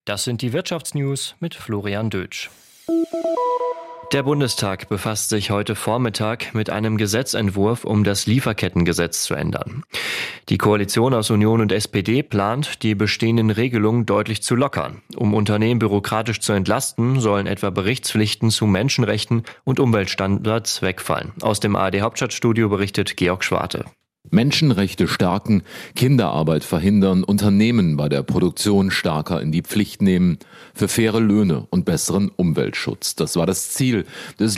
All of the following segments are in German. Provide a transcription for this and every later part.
Das sind die Wirtschaftsnews mit Florian Dötsch. Der Bundestag befasst sich heute Vormittag mit einem Gesetzentwurf, um das Lieferkettengesetz zu ändern. Die Koalition aus Union und SPD plant, die bestehenden Regelungen deutlich zu lockern. Um Unternehmen bürokratisch zu entlasten, sollen etwa Berichtspflichten zu Menschenrechten und Umweltstandards wegfallen. Aus dem ARD-Hauptstadtstudio berichtet Georg Schwarte. Menschenrechte stärken, Kinderarbeit verhindern, Unternehmen bei der Produktion stärker in die Pflicht nehmen, für faire Löhne und besseren Umweltschutz. Das war das Ziel des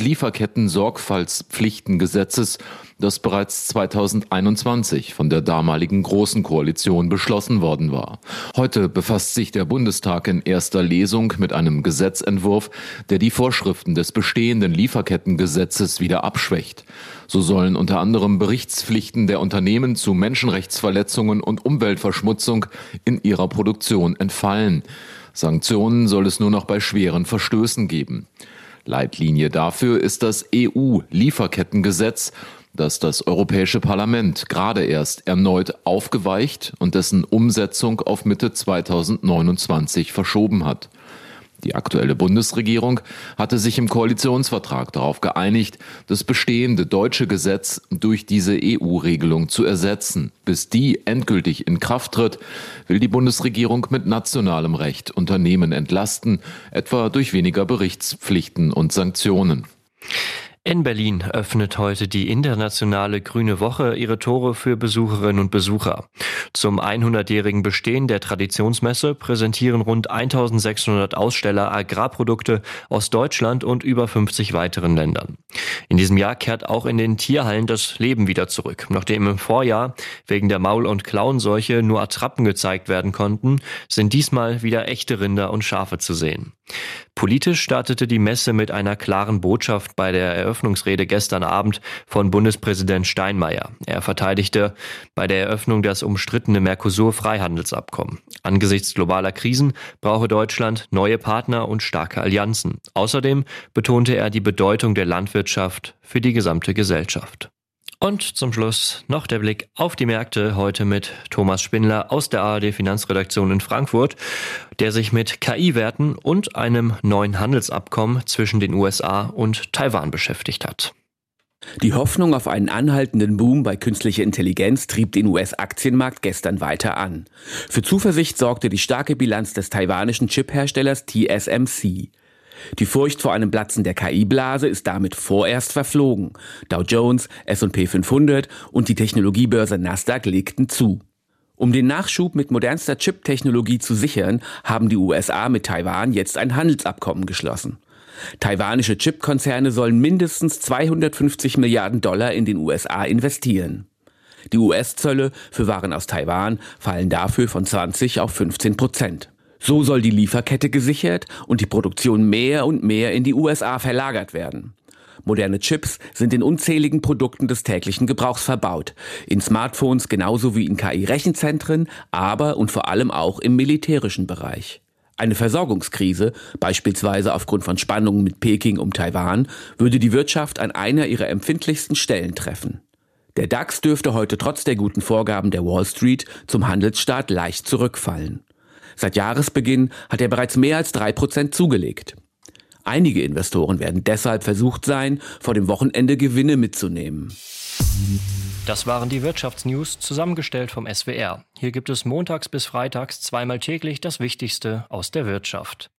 Lieferketten-Sorgfaltspflichtengesetzes, das bereits 2021 von der damaligen Großen Koalition beschlossen worden war. Heute befasst sich der Bundestag in erster Lesung mit einem Gesetzentwurf, der die Vorschriften des bestehenden Lieferkettengesetzes wieder abschwächt. So sollen unter anderem Berichtspflichten der Unternehmen zu Menschenrechtsverletzungen und Umweltverschmutzung in ihrer Produktion entfallen. Sanktionen soll es nur noch bei schweren Verstößen geben. Leitlinie dafür ist das EU-Lieferkettengesetz, das das Europäische Parlament gerade erst erneut aufgeweicht und dessen Umsetzung auf Mitte 2029 verschoben hat. Die aktuelle Bundesregierung hatte sich im Koalitionsvertrag darauf geeinigt, das bestehende deutsche Gesetz durch diese EU-Regelung zu ersetzen. Bis die endgültig in Kraft tritt, will die Bundesregierung mit nationalem Recht Unternehmen entlasten, etwa durch weniger Berichtspflichten und Sanktionen. In Berlin öffnet heute die internationale Grüne Woche ihre Tore für Besucherinnen und Besucher. Zum 100-jährigen Bestehen der Traditionsmesse präsentieren rund 1600 Aussteller Agrarprodukte aus Deutschland und über 50 weiteren Ländern. In diesem Jahr kehrt auch in den Tierhallen das Leben wieder zurück. Nachdem im Vorjahr wegen der Maul- und Klauenseuche nur Attrappen gezeigt werden konnten, sind diesmal wieder echte Rinder und Schafe zu sehen. Politisch startete die Messe mit einer klaren Botschaft bei der Eröffnungsrede gestern Abend von Bundespräsident Steinmeier. Er verteidigte bei der Eröffnung das umstrittene Mercosur-Freihandelsabkommen. Angesichts globaler Krisen brauche Deutschland neue Partner und starke Allianzen. Außerdem betonte er die Bedeutung der Landwirtschaft für die gesamte Gesellschaft. Und zum Schluss noch der Blick auf die Märkte, heute mit Thomas Spindler aus der ARD-Finanzredaktion in Frankfurt, der sich mit KI-Werten und einem neuen Handelsabkommen zwischen den USA und Taiwan beschäftigt hat. Die Hoffnung auf einen anhaltenden Boom bei künstlicher Intelligenz trieb den US-Aktienmarkt gestern weiter an. Für Zuversicht sorgte die starke Bilanz des taiwanischen Chip-Herstellers TSMC. Die Furcht vor einem Platzen der KI-Blase ist damit vorerst verflogen. Dow Jones, S&P 500 und die Technologiebörse Nasdaq legten zu. Um den Nachschub mit modernster Chip-Technologie zu sichern, haben die USA mit Taiwan jetzt ein Handelsabkommen geschlossen. Taiwanische Chip-Konzerne sollen mindestens 250 Milliarden Dollar in den USA investieren. Die US-Zölle für Waren aus Taiwan fallen dafür von 20 auf 15%. So soll die Lieferkette gesichert und die Produktion mehr und mehr in die USA verlagert werden. Moderne Chips sind in unzähligen Produkten des täglichen Gebrauchs verbaut. In Smartphones genauso wie in KI-Rechenzentren, aber und vor allem auch im militärischen Bereich. Eine Versorgungskrise, beispielsweise aufgrund von Spannungen mit Peking um Taiwan, würde die Wirtschaft an einer ihrer empfindlichsten Stellen treffen. Der DAX dürfte heute trotz der guten Vorgaben der Wall Street zum Handelsstart leicht zurückfallen. Seit Jahresbeginn hat er bereits mehr als 3% zugelegt. Einige Investoren werden deshalb versucht sein, vor dem Wochenende Gewinne mitzunehmen. Das waren die Wirtschaftsnews, zusammengestellt vom SWR. Hier gibt es montags bis freitags zweimal täglich das Wichtigste aus der Wirtschaft.